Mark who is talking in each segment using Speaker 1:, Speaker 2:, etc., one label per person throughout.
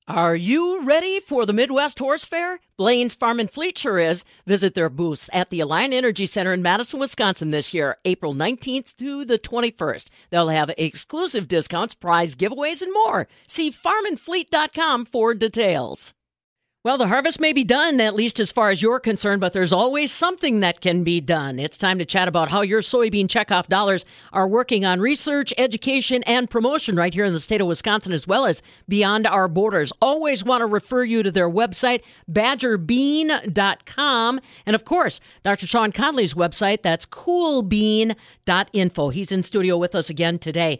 Speaker 1: Are you ready for the Midwest Horse Fair? Blaine's Farm and Fleet sure is. Visit their booths at the Alliant Energy Center in Madison, Wisconsin this year, April 19th to the 21st. They'll have exclusive discounts, prize giveaways, and more. See farmandfleet.com for details. Well, the harvest may be done, at least as far as you're concerned, but there's always something that can be done. It's time to chat about how your soybean checkoff dollars are working on research, education, and promotion right here in the state of Wisconsin, as well as beyond our borders. Always want to refer you to their website, badgerbean.com. And of course, Dr. Sean Conley's website, that's coolbean.info. He's in studio with us again today.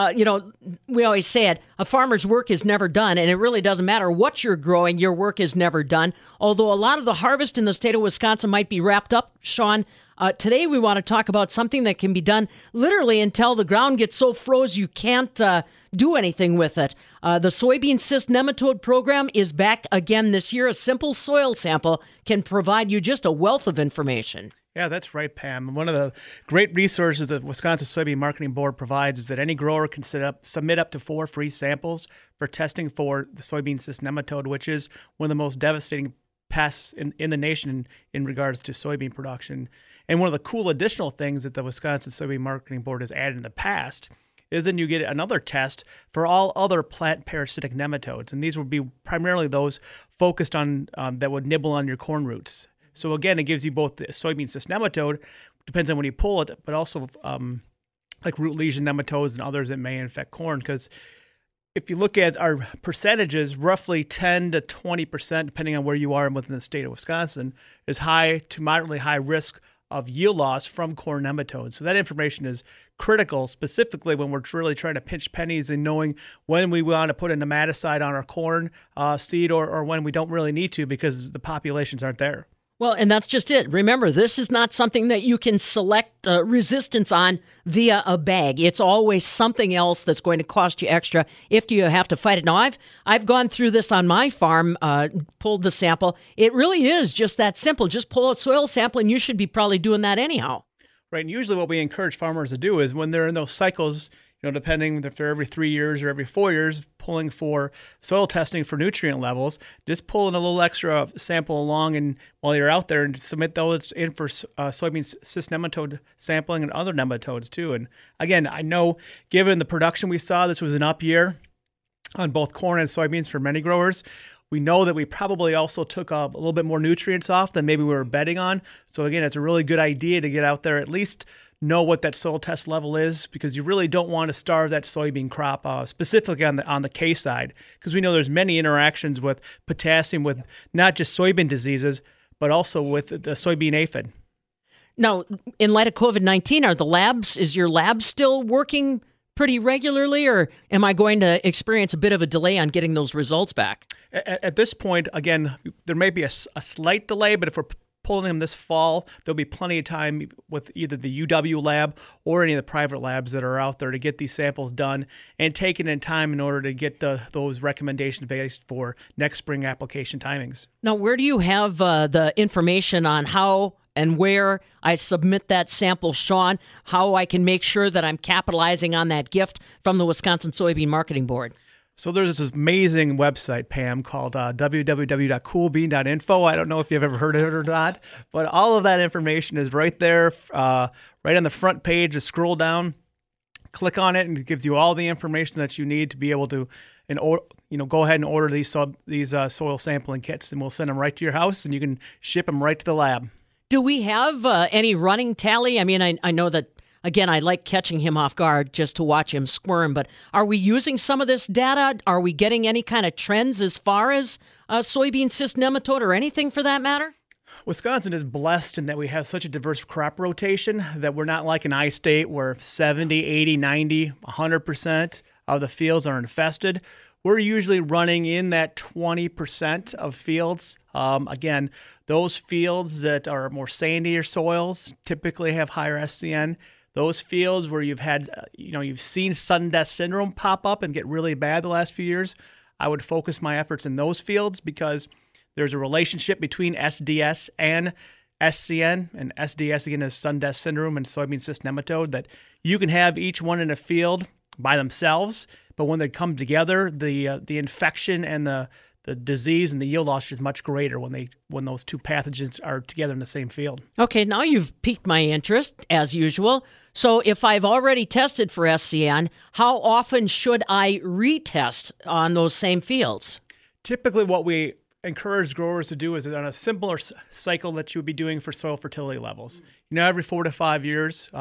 Speaker 1: We always say it, a farmer's work is never done, and it really doesn't matter what you're growing, your work is never done. Although a lot of the harvest in the state of Wisconsin might be wrapped up, Sean, today we want to talk about something that can be done literally until the ground gets so froze you can't do anything with it. The soybean cyst nematode program is back again this year. A simple soil sample can provide you just a wealth of information.
Speaker 2: Yeah, that's right, Pam. One of the great resources that Wisconsin Soybean Marketing Board provides is that any grower can submit up to 4 free samples for testing for the soybean cyst nematode, which is one of the most devastating pests in the nation in regards to soybean production. And one of the cool additional things that the Wisconsin Soybean Marketing Board has added in the past is then you get another test for all other plant parasitic nematodes. And these would be primarily those focused on that would nibble on your corn roots. So again, it gives you both the soybean cyst nematode, depends on when you pull it, but also like root lesion nematodes and others that may infect corn. Because if you look at our percentages, roughly 10 to 20%, depending on where you are within the state of Wisconsin, is high to moderately high risk of yield loss from corn nematodes. So that information is critical, specifically when we're really trying to pinch pennies and knowing when we want to put a nematicide on our corn seed or when we don't really need to because the populations aren't there.
Speaker 1: Well, and that's just it. Remember, this is not something that you can select resistance on via a bag. It's always something else that's going to cost you extra if you have to fight it. Now, I've gone through this on my farm, pulled the sample. It really is just that simple. Just pull a soil sample, and you should be probably doing that anyhow.
Speaker 2: Right, and usually what we encourage farmers to do is when they're in those cycles, depending if they're every 3 years or every 4 years, pulling for soil testing for nutrient levels, just pull in a little extra sample along and while you're out there and submit those in for soybean cyst nematode sampling and other nematodes too. And again, I know given the production we saw, this was an up year on both corn and soybeans for many growers. We know that we probably also took a little bit more nutrients off than maybe we were betting on. So again, it's a really good idea to get out there, at least know what that soil test level is, because you really don't want to starve that soybean crop, specifically on the K side, because we know there's many interactions with potassium with not just soybean diseases, but also with the soybean aphid.
Speaker 1: Now, in light of COVID-19, is your lab still working pretty regularly, or am I going to experience a bit of a delay on getting those results back?
Speaker 2: At this point, again, there may be a slight delay, but if we're pulling them this fall, there'll be plenty of time with either the UW lab or any of the private labs that are out there to get these samples done and taken in time in order to get those recommendations based for next spring application timings.
Speaker 1: Now, where do you have the information on how and where I submit that sample, Sean, how I can make sure that I'm capitalizing on that gift from the Wisconsin Soybean Marketing Board?
Speaker 2: So there's this amazing website, Pam, called www.coolbean.info. I don't know if you've ever heard of it or not, but all of that information is right there, right on the front page. Just scroll down, click on it, and it gives you all the information that you need to be able to, go ahead and order these soil sampling kits, and we'll send them right to your house, and you can ship them right to the lab.
Speaker 1: Do we have any running tally? I mean, I know that, again, I like catching him off guard just to watch him squirm, but are we using some of this data? Are we getting any kind of trends as far as soybean cyst nematode or anything for that matter?
Speaker 2: Wisconsin is blessed in that we have such a diverse crop rotation that we're not like an I-state where 70, 80, 90, 100% of the fields are infested. We're usually running in that 20% of fields. Again, those fields that are more sandier soils typically have higher SCN. Those fields where you've had, you've seen sudden death syndrome pop up and get really bad the last few years, I would focus my efforts in those fields because there's a relationship between SDS and SCN, and SDS again is sudden death syndrome and soybean cyst nematode, that you can have each one in a field by themselves, but when they come together, the infection and the disease and the yield loss is much greater when those two pathogens are together in the same field.
Speaker 1: Okay, now you've piqued my interest, as usual. So if I've already tested for SCN, how often should I retest on those same fields?
Speaker 2: Typically, what we encourage growers to do is on a similar cycle that you would be doing for soil fertility levels. Every 4 to 5 years,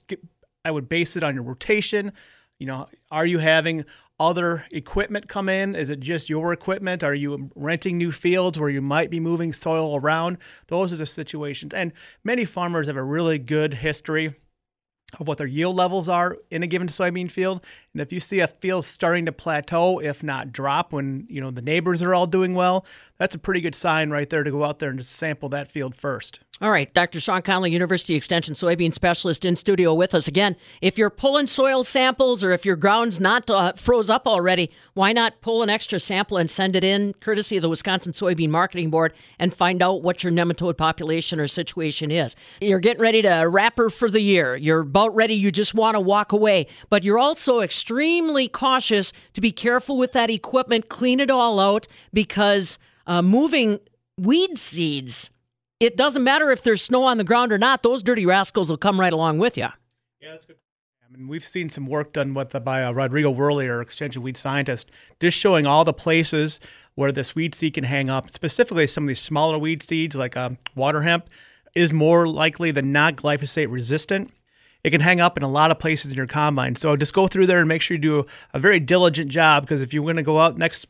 Speaker 2: I would base it on your rotation. Are you having other equipment come in? Is it just your equipment? Are you renting new fields where you might be moving soil around? Those are the situations. And many farmers have a really good history of what their yield levels are in a given soybean field. And if you see a field starting to plateau, if not drop, when the neighbors are all doing well, that's a pretty good sign right there to go out there and just sample that field first.
Speaker 1: All right, Dr. Sean Conley, University Extension soybean specialist, in studio with us again. If you're pulling soil samples or if your ground's not froze up already, why not pull an extra sample and send it in, courtesy of the Wisconsin Soybean Marketing Board, and find out what your nematode population or situation is. You're getting ready to wrap her for the year. You're about ready. You just want to walk away. But you're also extremely cautious to be careful with that equipment, clean it all out, because moving weed seeds, it doesn't matter if there's snow on the ground or not. Those dirty rascals will come right along with you.
Speaker 2: Yeah, that's good. We've seen some work done by Rodrigo Worley, our extension weed scientist, just showing all the places where this weed seed can hang up. Specifically, some of these smaller weed seeds like water hemp is more likely than not glyphosate resistant. It can hang up in a lot of places in your combine. So just go through there and make sure you do a very diligent job, because if you're going to go out next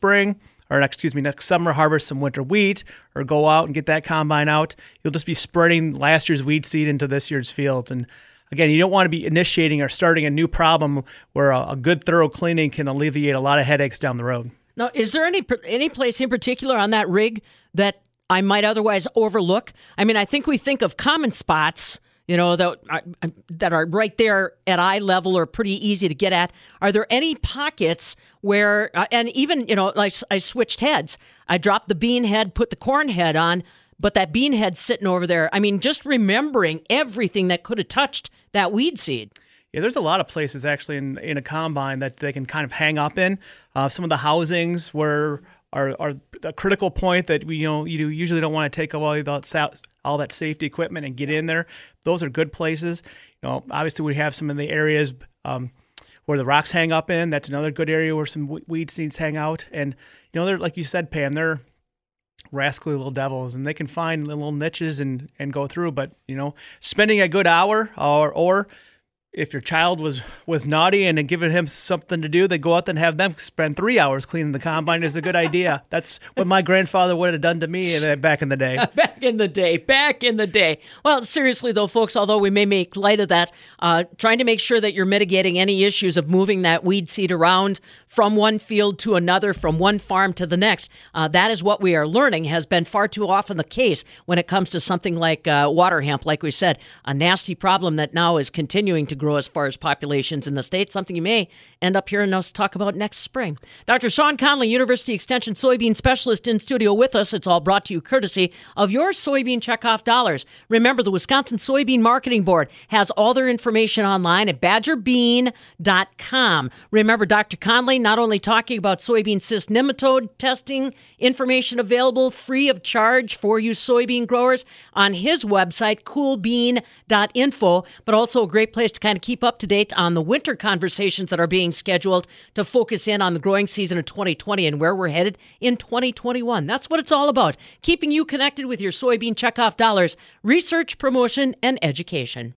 Speaker 2: summer, harvest some winter wheat, or go out and get that combine out, you'll just be spreading last year's weed seed into this year's fields. And again, you don't want to be initiating or starting a new problem where a good thorough cleaning can alleviate a lot of headaches down the road.
Speaker 1: Now, is there any place in particular on that rig that I might otherwise overlook? I think we think of common spots, that are right there at eye level or pretty easy to get at. Are there any pockets where, and even, I switched heads. I dropped the bean head, put the corn head on, but that bean head's sitting over there. Just remembering everything that could have touched that weed seed.
Speaker 2: Yeah, there's a lot of places actually in a combine that they can kind of hang up in. Some of the housings where are a critical point that you usually don't want to take away all that safety equipment and get in there. Those are good places. Obviously we have some of the areas where the rocks hang up in. That's another good area where some weed seeds hang out. And they're, like you said, Pam, they're rascally little devils, and they can find little niches and go through. But spending a good hour or if your child was naughty and giving him something to do, they go out and have them spend 3 hours cleaning the combine is a good idea. That's what my grandfather would have done to me back in the day.
Speaker 1: Back in the day. Well, seriously, though, folks, although we may make light of that, trying to make sure that you're mitigating any issues of moving that weed seed around from one field to another, from one farm to the next, that is what we are learning has been far too often the case when it comes to something like water hemp, like we said, a nasty problem that now is continuing to grow as far as populations in the state, something you may end up hearing us talk about next spring. Dr. Sean Conley, University Extension soybean specialist, in studio with us. It's all brought to you courtesy of your soybean checkoff dollars. Remember, the Wisconsin Soybean Marketing Board has all their information online at badgerbean.com. Remember, Dr. Conley not only talking about soybean cyst nematode testing, information available free of charge for you soybean growers on his website, coolbean.info, but also a great place to kind of keep up to date on the winter conversations that are being scheduled to focus in on the growing season of 2020 and where we're headed in 2021. That's what it's all about, keeping you connected with your soybean checkoff dollars, research, promotion, and education.